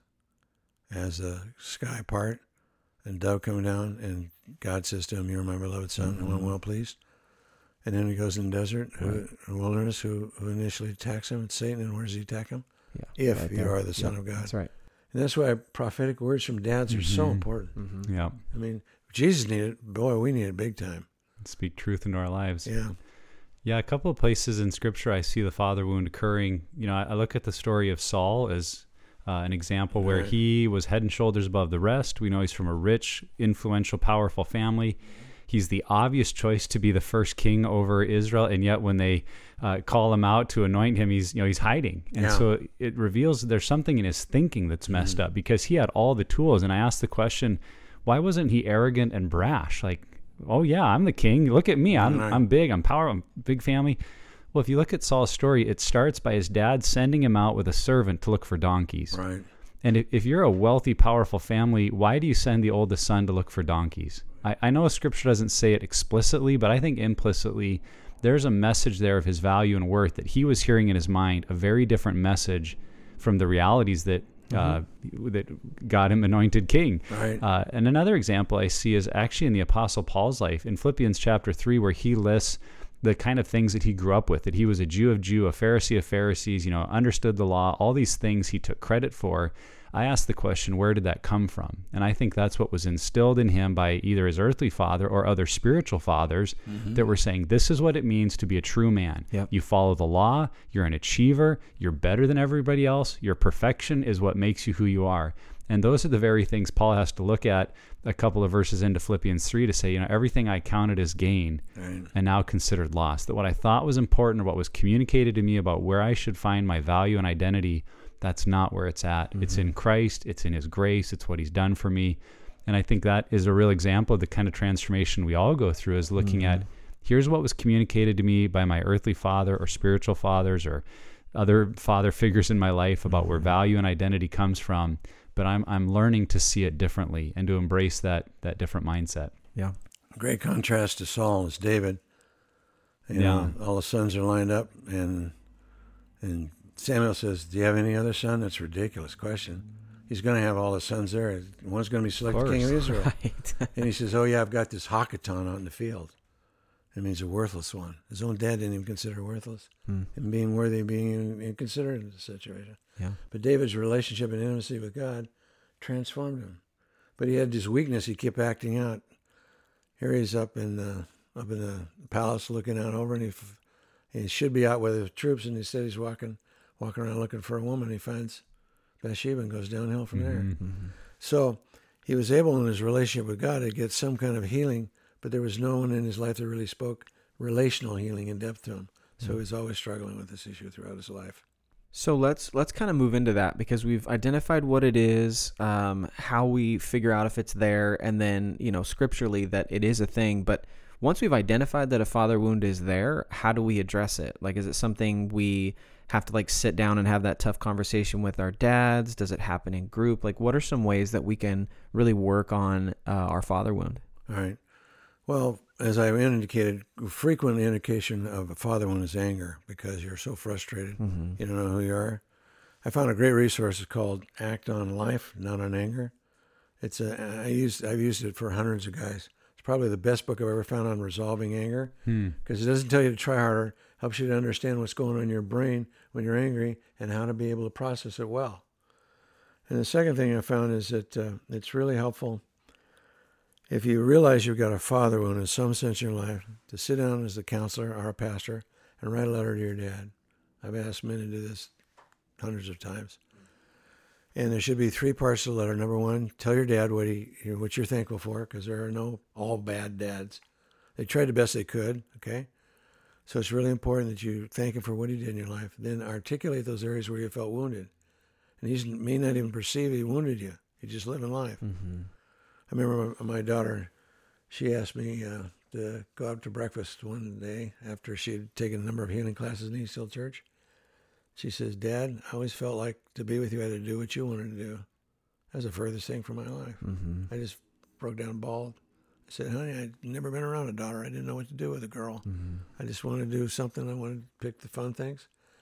has a sky part and dove coming down, and God says to him, "You're my beloved son, mm-hmm. and I'm well pleased." And then he goes in the desert, right. who, in the wilderness, who, who initially attacks him. It's Satan, and where does he attack him? Yeah, if right you there. are the Son yeah, of God. That's right. And that's why prophetic words from dads are mm-hmm. so important. Mm-hmm. Yeah. I mean, Jesus needed it. Boy, we need it big time. Speak truth into our lives. Yeah. Yeah, a couple of places in Scripture I see the father wound occurring. You know, I, I look at the story of Saul as Uh, an example where right. he was head and shoulders above the rest. We know he's from a rich, influential, powerful family. He's the obvious choice to be the first king over Israel, and yet when they uh, call him out to anoint him, he's you know he's hiding. And yeah. so it reveals there's something in his thinking that's messed mm-hmm. up, because he had all the tools. And I asked the question, why wasn't he arrogant and brash? Like, oh yeah, I'm the king. Look at me. I'm right. I'm big. I'm powerful. I'm big family. Well, if you look at Saul's story, it starts by his dad sending him out with a servant to look for donkeys. Right. And if, if you're a wealthy, powerful family, why do you send the oldest son to look for donkeys? I, I know Scripture doesn't say it explicitly, but I think implicitly there's a message there of his value and worth, that he was hearing in his mind a very different message from the realities that uh, mm-hmm. that got him anointed king. Right. Uh, and another example I see is actually in the Apostle Paul's life, in Philippians chapter three, where he lists the kind of things that he grew up with, that he was a Jew of Jew, a Pharisee of Pharisees, you know, understood the law, all these things he took credit for. I asked the question, where did that come from? And I think that's what was instilled in him by either his earthly father or other spiritual fathers mm-hmm. that were saying, this is what it means to be a true man. Yep. You follow the law, you're an achiever, you're better than everybody else, your perfection is what makes you who you are. And those are the very things Paul has to look at a couple of verses into Philippians three to say, you know, everything I counted as gain right. and now considered loss. That what I thought was important or what was communicated to me about where I should find my value and identity, that's not where it's at. Mm-hmm. It's in Christ. It's in his grace. It's what he's done for me. And I think that is a real example of the kind of transformation we all go through, is looking mm-hmm. at, here's what was communicated to me by my earthly father or spiritual fathers or other father figures in my life about mm-hmm. where value and identity comes from. But I'm I'm learning to see it differently and to embrace that that different mindset. Yeah. Great contrast to Saul is David. You yeah. know, all the sons are lined up, and and Samuel says, "Do you have any other son?" That's a ridiculous question. He's going to have all the sons there. One's going to be selected king of Israel. Right. And he says, "Oh yeah, I've got this Hakaton out in the field." It means a worthless one. His own dad didn't even consider worthless, hmm. and being worthy of being considered in the situation. Yeah. But David's relationship and intimacy with God transformed him. But he had this weakness he kept acting out. Here he's up in the up in the palace looking out over, and he he should be out with the troops, and instead he's walking walking around looking for a woman. He finds Bathsheba and goes downhill from there. Mm-hmm, mm-hmm. So he was able in his relationship with God to get some kind of healing, but there was no one in his life that really spoke relational healing in depth to him. So mm-hmm. he was always struggling with this issue throughout his life. So let's let's kind of move into that, because we've identified what it is, um, how we figure out if it's there, and then, you know, scripturally that it is a thing. But once we've identified that a father wound is there, how do we address it? Like, is it something we have to like sit down and have that tough conversation with our dads? Does it happen in group? Like, what are some ways that we can really work on uh, our father wound? All right. Well, as I indicated, frequent indication of a father wound is anger, because you're so frustrated. Mm-hmm. You don't know who you are. I found a great resource called Act on Life, Not on Anger. It's a I used I've used it for hundreds of guys. It's probably the best book I've ever found on resolving anger, because hmm. it doesn't tell you to try harder. Helps you to understand what's going on in your brain when you're angry and how to be able to process it well. And the second thing I found is that uh, it's really helpful, if you realize you've got a father wound in some sense in your life, to sit down as a counselor or a pastor and write a letter to your dad. I've asked men to do this hundreds of times. And there should be three parts to the letter. Number one, tell your dad what he, what you're thankful for, because there are no all bad dads. They tried the best they could, okay? So it's really important that you thank him for what he did in your life. Then articulate those areas where you felt wounded. And he may not even perceive he wounded you. He's just living life. Mm-hmm. I remember my, my daughter, she asked me uh, to go out to breakfast one day after she had taken a number of healing classes in East Hill Church. She says, "Dad, I always felt like to be with you, I had to do what you wanted to do." That was the furthest thing from my life. Mm-hmm. I just broke down and bawled. I said, "Honey, I'd never been around a daughter. I didn't know what to do with a girl. Mm-hmm. I just wanted to do something. I wanted to pick the fun things."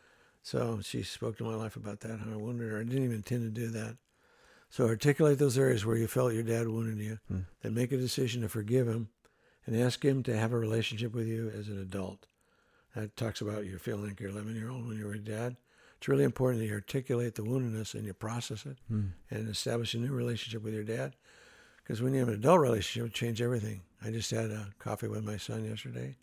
So she spoke to my life about that, how I wounded her. I didn't even intend to do that. So articulate those areas where you felt your dad wounded you, mm. then make a decision to forgive him and ask him to have a relationship with you as an adult. That talks about you feeling like you're eleven-year-old when you were a dad. It's really important that you articulate the woundedness and you process it mm. and establish a new relationship with your dad. Because when you have an adult relationship, it changes everything. I just had a coffee with my son yesterday.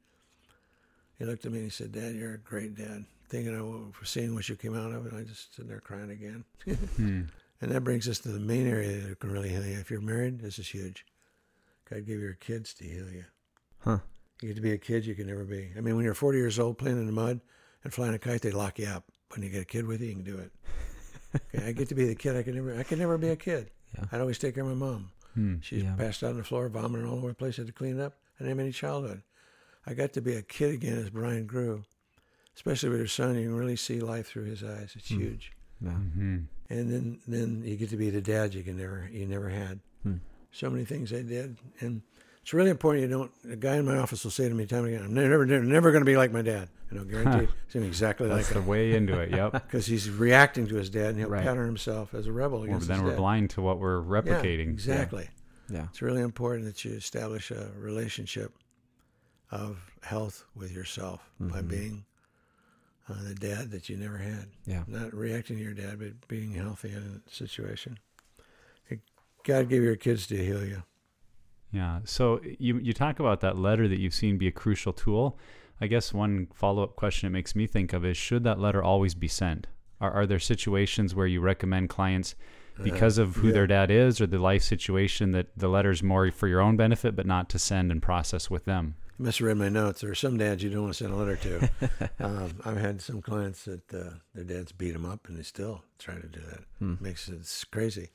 He looked at me and he said, "Dad, you're a great dad." Thinking of seeing what you came out of, and I just stood there crying again. mm. And that brings us to the main area that can really heal you. If you're married, this is huge. God gave your kids to heal you. Huh. You get to be a kid you can never be. I mean, when you're forty years old playing in the mud and flying a kite, they lock you up. When you get a kid with you, you can do it. Okay, I get to be the kid. I can never I can never be a kid. Yeah. I'd always take care of my mom. Hmm. She's yeah. passed out on the floor, vomiting all over the place. I had to clean it up. I didn't have any childhood. I got to be a kid again as Brian grew. Especially with your son, you can really see life through his eyes. It's hmm. huge. Yeah. Mm-hmm. And then, then you get to be the dad you can never you never had. Hmm. So many things I did, and it's really important you don't. A guy in my office will say to me time and again, "I'm never never, never going to be like my dad." And I'll guarantee it's going to be exactly That's like the him. way into it. Yep. Because he's reacting to his dad, and he'll right. pattern himself as a rebel against well, then his we're dad. blind to what we're replicating. Yeah, exactly. Yeah. yeah. It's really important that you establish a relationship of health with yourself mm-hmm. by being uh, the dad that you never had. Yeah. Not reacting to your dad, but being healthy in a situation. God gave your kids to heal you. Yeah. So you you talk about that letter that you've seen be a crucial tool. I guess one follow-up question it makes me think of is, should that letter always be sent? Are, are there situations where you recommend clients, because of who yeah. their dad is or the life situation, that the letter's more for your own benefit, but not to send and process with them? You must have read my notes. There are some dads you don't want to send a letter to. um, I've had some clients that uh, their dads beat them up, and they still try to do that. Hmm. Makes it it's crazy.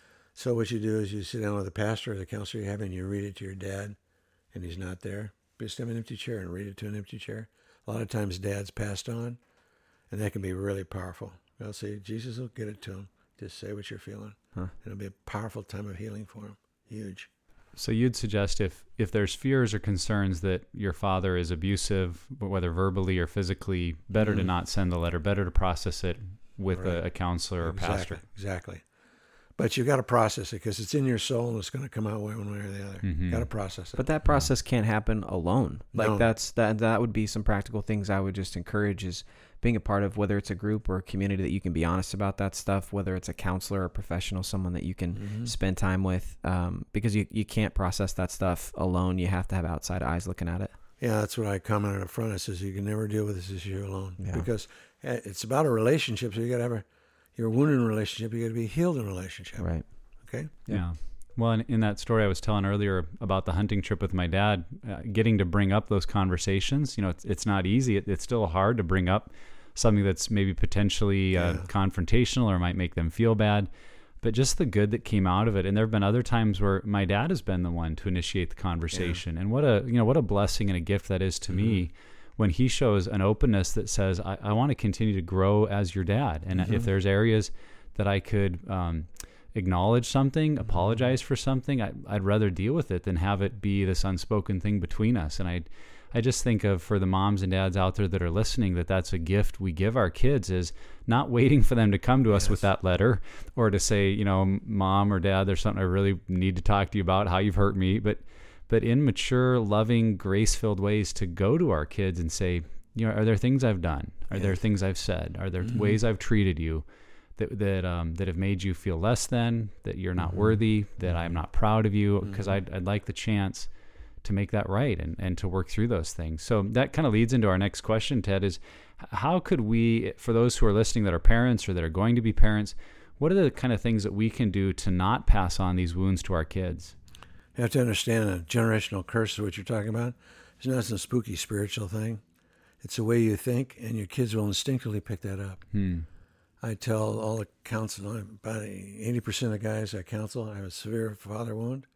So what you do is you sit down with the pastor or the counselor you have, and you read it to your dad, and he's not there. Just have an empty chair and read it to an empty chair. A lot of times dads passed on, and that can be really powerful. They'll say, Jesus will get it to him. Just say what you're feeling. Huh. It'll be a powerful time of healing for him. Huge. So you'd suggest if, if there's fears or concerns that your father is abusive, whether verbally or physically, better Mm-hmm. to not send the letter, better to process it with Right. a, a counselor or Exactly, pastor. Exactly. But you've got to process it because it's in your soul and it's going to come out one way or the other. Mhm. Got to process it. But that process can't happen alone. Like No. that's that that would be some practical things I would just encourage, is being a part of, whether it's a group or a community that you can be honest about that stuff, whether it's a counselor or a professional, someone that you can Mhm. spend time with, um, because you, you can't process that stuff alone. You have to have outside eyes looking at it. Yeah, that's what I commented up front. I says you can never deal with this issue alone Yeah. because uh, it's about a relationship. So you got to have a, you're wounded in a relationship. You got to be healed in a relationship. Right. Okay. Yeah. Yeah. Well, in, in that story I was telling earlier about the hunting trip with my dad, uh, getting to bring up those conversations, you know, it's, it's not easy. It, it's still hard to bring up something that's maybe potentially uh, Yeah. confrontational or might make them feel bad, but just the good that came out of it. And there have been other times where my dad has been the one to initiate the conversation. And what a, you know, what a blessing and a gift that is to Mm-hmm. me when he shows an openness that says, I, I want to continue to grow as your dad. And Mm-hmm. if there's areas that I could, um, acknowledge something, apologize for something, I, I'd rather deal with it than have it be this unspoken thing between us. And I, I just think of, for the moms and dads out there that are listening, that that's a gift we give our kids, is not waiting for them to come to us Yes. with that letter or to say, you know, mom or dad, there's something I really need to talk to you about, how you've hurt me, but, but in mature, loving, grace-filled ways to go to our kids and say, you know, are there things I've done? Are there Yes. things I've said? Are there Mhm. ways I've treated you that that um, that have made you feel less than, that you're not Mhm. worthy, that I'm not proud of you, because Mhm. I'd, I'd like the chance to make that right and, and to work through those things. So that kind of leads into our next question, Ted, is h- how could we, for those who are listening that are parents or that are going to be parents, what are the kind of things that we can do to not pass on these wounds to our kids? You have to understand a generational curse is what you're talking about. It's not some spooky spiritual thing. It's the way you think, and your kids will instinctively pick that up. Hmm. I tell all the counsel, about eighty percent of the guys I counsel, I have a severe father wound.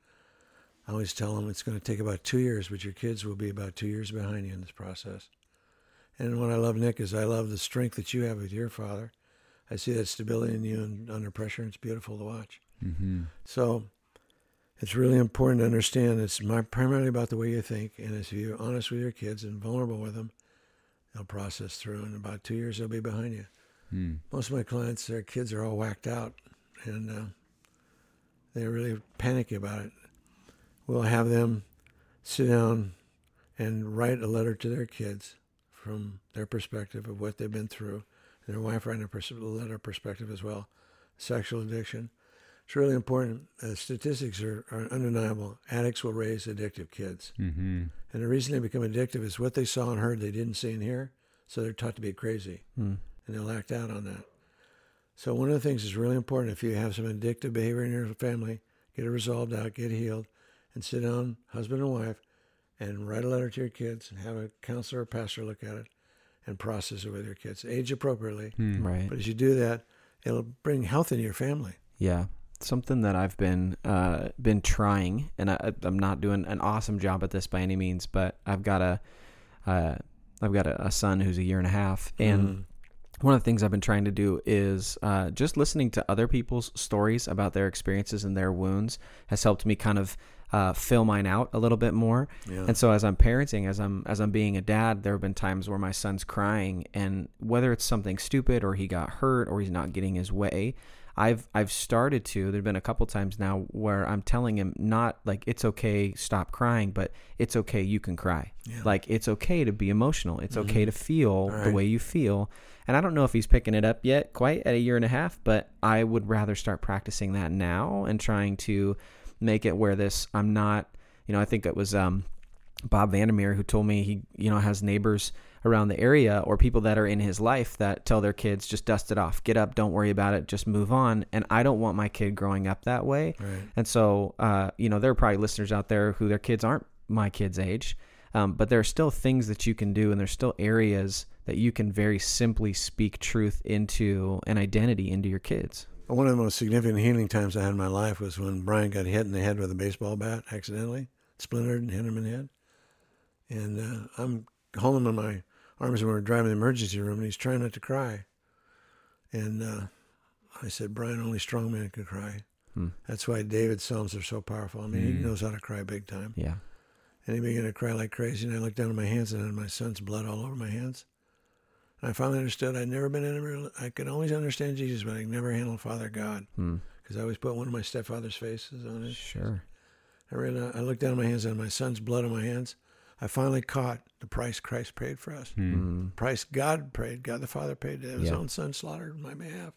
I always tell them it's going to take about two years, but your kids will be about two years behind you in this process. And what I love, Nick, is I love the strength that you have with your father. I see that stability in you and under pressure, and it's beautiful to watch. Mm-hmm. So it's really important to understand it's my, primarily about the way you think, and if you're honest with your kids and vulnerable with them, they'll process through. In about two years, they'll be behind you. Hmm. Most of my clients, their kids are all whacked out, and uh, they're really panicky about it. We'll have them sit down and write a letter to their kids from their perspective of what they've been through. And their wife writing a pers- letter perspective as well. Sexual addiction. It's really important. Uh, statistics are, are undeniable. Addicts will raise addictive kids. Mm-hmm. And the reason they become addictive is what they saw and heard they didn't see and hear, so they're taught to be crazy. Hmm. And they'll act out on that. So one of the things that's really important, if you have some addictive behavior in your family, get it resolved out, get healed, and sit down, husband and wife, and write a letter to your kids, and have a counselor or pastor look at it, and process it with your kids, age appropriately. Hmm. Right. But as you do that, it'll bring health into your family. Yeah. Something that I've been uh, been trying, and I, I'm not doing an awesome job at this by any means, but I've got a uh, I've got a, a son who's a year and a half, and Mhm. one of the things I've been trying to do is uh, just listening to other people's stories about their experiences and their wounds has helped me kind of uh, fill mine out a little bit more. Yeah. And so as I'm parenting, as I'm as I'm being a dad, there have been times where my son's crying, and whether it's something stupid or he got hurt or he's not getting his way, I've I've started to. There've been a couple times now where I'm telling him not like it's okay, stop crying, but it's okay, you can cry. Yeah. Like it's okay to be emotional. It's Mhm. okay to feel Right. the way you feel. And I don't know if he's picking it up yet, quite at a year and a half, but I would rather start practicing that now and trying to make it where this I'm not. You know, I think it was um, Bob Vandermeer who told me he you know has neighbors around the area or people that are in his life that tell their kids, just dust it off, get up, don't worry about it, just move on. And I don't want my kid growing up that way. Right. And so, uh, you know, there are probably listeners out there who their kids aren't my kid's age, um, but there are still things that you can do, and there's still areas that you can very simply speak truth into and identity into your kids. One of the most significant healing times I had in my life was when Brian got hit in the head with a baseball bat accidentally, splintered and hit him in the head. And uh, I'm holding him in my arms when we were driving to the emergency room, and he's trying not to cry. And uh, I said, Brian, only strong men can cry. Hmm. That's why David's Psalms are so powerful. I mean, he Mm. knows how to cry big time. Yeah. And he began to cry like crazy, and I looked down at my hands, and I had my son's blood all over my hands. And I finally understood I'd never been in a real, I could always understand Jesus, but I could never handle Father God, Hmm. because I always put one of my stepfather's faces on it. Sure. I, realized, I looked down at my hands, and my son's blood on my hands. I finally caught the price Christ paid for us. Hmm. Hmm. Price God paid, God the Father paid to have his Yeah. own son slaughtered on my behalf.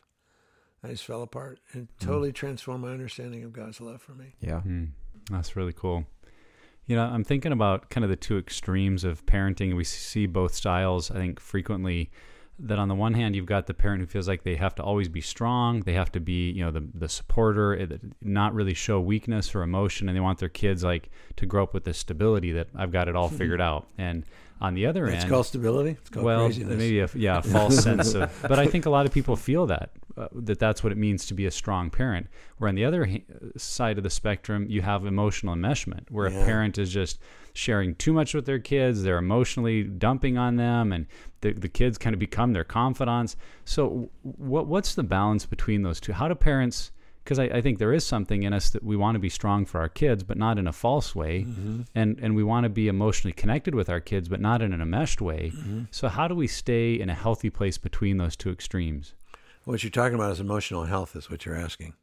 I just fell apart and totally transformed my understanding of God's love for me. Yeah. Hmm. That's really cool. You know, I'm thinking about kind of the two extremes of parenting. We see both styles, I think, frequently. That on the one hand, you've got the parent who feels like they have to always be strong. They have to be, you know, the the supporter, it- not really show weakness or emotion. And they want their kids like to grow up with this stability that I've got it all figured out. And on the other It's end, called stability. It's called well, craziness. maybe a, yeah, a false sense of, but I think a lot of people feel that, uh, that that's what it means to be a strong parent. Where on the other ha- side of the spectrum, you have emotional enmeshment, where Yeah. a parent is just sharing too much with their kids. They're emotionally dumping on them, and the, the kids kind of become their confidants. So what what's the balance between those two? How do parents, because I, I think there is something in us that we want to be strong for our kids, but not in a false way. Mm-hmm. And and we want to be emotionally connected with our kids, but not in an enmeshed way. Mm-hmm. So how do we stay in a healthy place between those two extremes? What you're talking about is emotional health is what you're asking.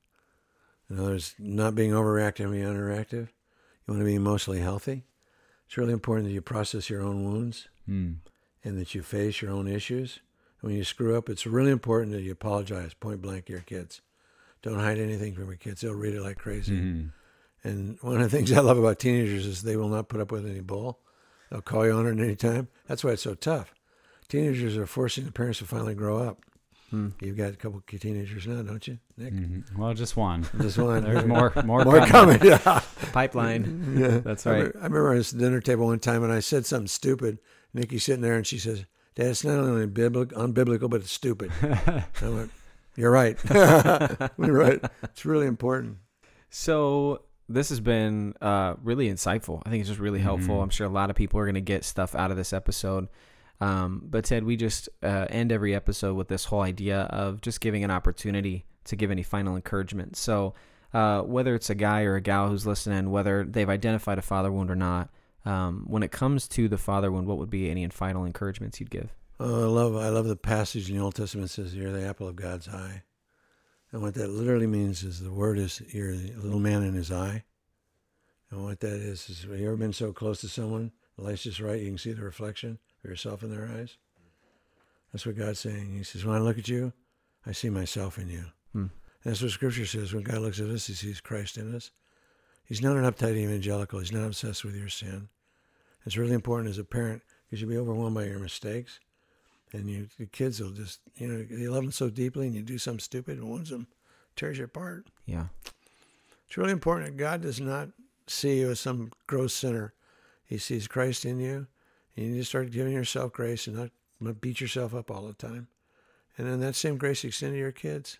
In other words, not being overreactive and being underreactive. You want to be emotionally healthy. It's really important that you process your own wounds Hmm. and that you face your own issues. And when you screw up, it's really important that you apologize point blank to your kids. Don't hide anything from your kids. They'll read it like crazy. Mm-hmm. And one of the things I love about teenagers is they will not put up with any bull. They'll call you on it any time. That's why it's so tough. Teenagers are forcing the parents to finally grow up. Hmm. You've got a couple of teenagers now, don't you, Nick? Mm-hmm. Well, just one. Just one. There's more, more, More coming. Yeah. Pipeline. Yeah. That's I right. remember, I remember at the dinner table one time and I said something stupid. Nikki's sitting there and she says, Dad, it's not only biblical, unbiblical, but it's stupid. I went, you're right. You're right. It's really important. So this has been uh, really insightful. I think it's just really helpful. Mhm. I'm sure a lot of people are going to get stuff out of this episode. Um, but Ted, we just uh, end every episode with this whole idea of just giving an opportunity to give any final encouragement. So uh, whether it's a guy or a gal who's listening, whether they've identified a father wound or not, um, when it comes to the father wound, what would be any final encouragements you'd give? Oh, I love I love the passage in the Old Testament that says you're the apple of God's eye. And what that literally means is the word is you're the little man in his eye. And what that is, is have you ever been so close to someone, the light's just right, you can see the reflection of yourself in their eyes? That's what God's saying. He says, when I look at you, I see myself in you. Hmm. And that's what Scripture says. When God looks at us, he sees Christ in us. He's not an uptight evangelical. He's not obsessed with your sin. It's really important as a parent because you'll be overwhelmed by your mistakes. And you, the kids will just, you know, you love them so deeply and you do something stupid and wounds them, tears you apart. Yeah. It's really important that God does not see you as some gross sinner. He sees Christ in you. And you need to start giving yourself grace and not, not beat yourself up all the time. And then that same grace extend to your kids.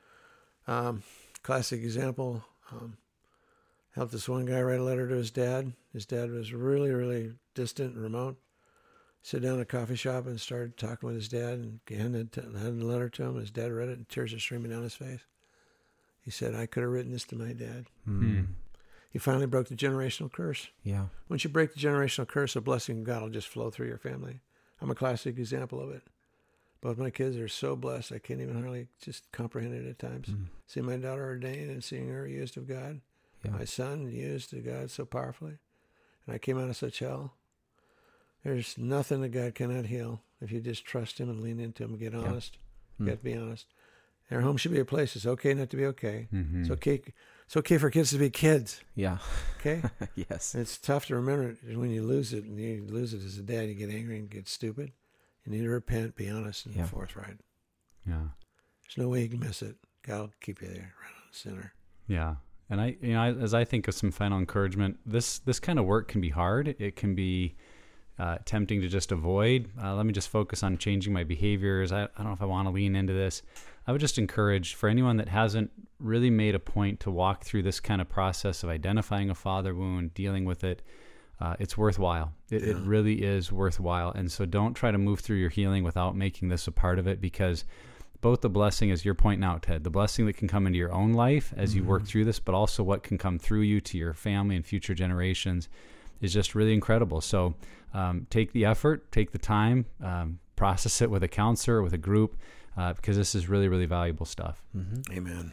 Um, classic example, um, helped this one guy write a letter to his dad. His dad was really, really distant and remote. Sit down at a coffee shop and started talking with his dad and handed, handed a letter to him. His dad read it and tears are streaming down his face. He said, I could have written this to my dad. Hmm. He finally broke the generational curse. Yeah. Once you break the generational curse, a blessing of God will just flow through your family. I'm a classic example of it. Both my kids are so blessed, I can't even hardly just comprehend it at times. Mm. Seeing my daughter ordained and seeing her used of God. Yeah. My son used of God so powerfully. And I came out of such hell. There's nothing that God cannot heal if you just trust him and lean into him and get honest. Yeah. You have to be honest. Our home should be a place. It's okay not to be okay. Mm-hmm. It's okay. It's okay for kids to be kids. Yeah. Okay? Yes. It's tough to remember it when you lose it. And you lose it as a dad, you get angry and get stupid. You need to repent, be honest, and Yeah. forthright. Yeah. There's no way you can miss it. God will keep you there, right on the center. Yeah. And I, you know, I, as I think of some final encouragement, this, this kind of work can be hard. It can be uh, tempting to just avoid. Uh, let me just focus on changing my behaviors. I, I don't know if I want to lean into this. I would just encourage for anyone that hasn't really made a point to walk through this kind of process of identifying a father wound, dealing with it, uh, it's worthwhile. It, Yeah. it really is worthwhile. And so don't try to move through your healing without making this a part of it, because both the blessing, as you're pointing out, Ted, the blessing that can come into your own life as you work through this, but also what can come through you to your family and future generations is just really incredible. So um, take the effort, take the time, um, process it with a counselor, with a group, uh, because this is really, really valuable stuff. Mm-hmm. Amen.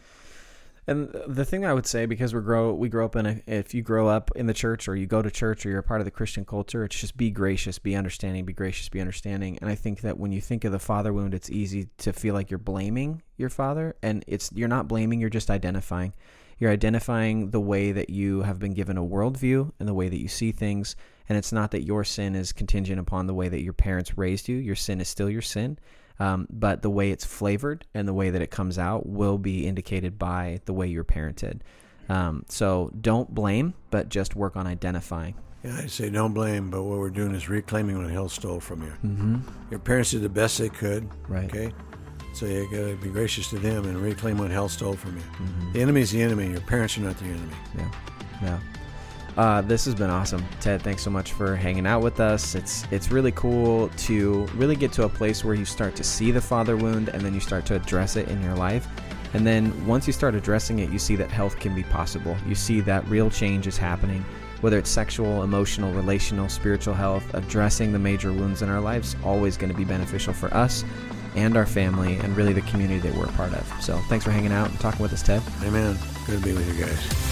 And the thing I would say, because we grow, we grow up in a, if you grow up in the church or you go to church or you're a part of the Christian culture, it's just be gracious, be understanding, be gracious, be understanding. And I think that when you think of the father wound, it's easy to feel like you're blaming your father, and it's, you're not blaming, you're just identifying. You're identifying the way that you have been given a worldview and the way that you see things. And it's not that your sin is contingent upon the way that your parents raised you. Your sin is still your sin. Um, but the way it's flavored and the way that it comes out will be indicated by the way you're parented. Um, so don't blame, but just work on identifying. Yeah, I'd say don't blame, but what we're doing is reclaiming what hell stole from you. Mm-hmm. Your parents did the best they could, Right. okay? So you got to be gracious to them and reclaim what hell stole from you. Mm-hmm. The enemy's the enemy. Your parents are not the enemy. Yeah. Yeah. Uh, this has been awesome. Ted, thanks so much for hanging out with us. It's it's really cool to really get to a place where you start to see the father wound and then you start to address it in your life. And then once you start addressing it, you see that health can be possible. You see that real change is happening, whether it's sexual, emotional, relational, spiritual health. Addressing the major wounds in our lives is always going to be beneficial for us and our family and really the community that we're a part of. So thanks for hanging out and talking with us, Ted. Amen. Good to be with you guys.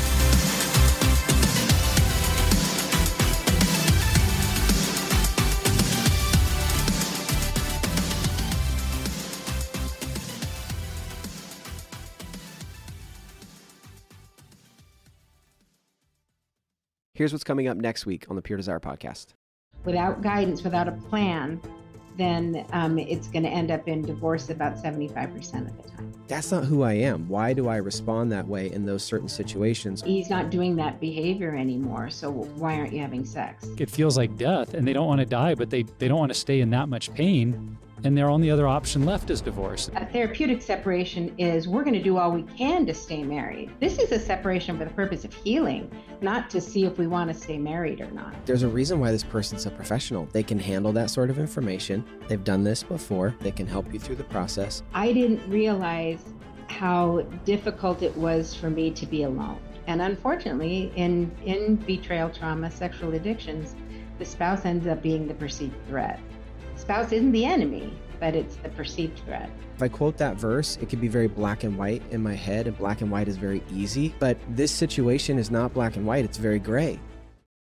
Here's what's coming up next week on the Pure Desire podcast. Without guidance, without a plan, then um, it's going to end up in divorce about seventy-five percent of the time. That's not who I am. Why do I respond that way in those certain situations? He's not doing that behavior anymore, so why aren't you having sex? It feels like death, and they don't want to die, but they, they don't want to stay in that much pain, and their only other option left is divorce. A therapeutic separation is we're going to do all we can to stay married. This is a separation for the purpose of healing, not to see if we want to stay married or not. There's a reason why this person's a professional. They can handle that sort of information. They've done this before. They can help you through the process. I didn't realize how difficult it was for me to be alone. And unfortunately, in, in betrayal trauma, sexual addictions, the spouse ends up being the perceived threat. The spouse isn't the enemy, but it's the perceived threat. If I quote that verse, it could be very black and white in my head, and black and white is very easy. But this situation is not black and white, it's very gray.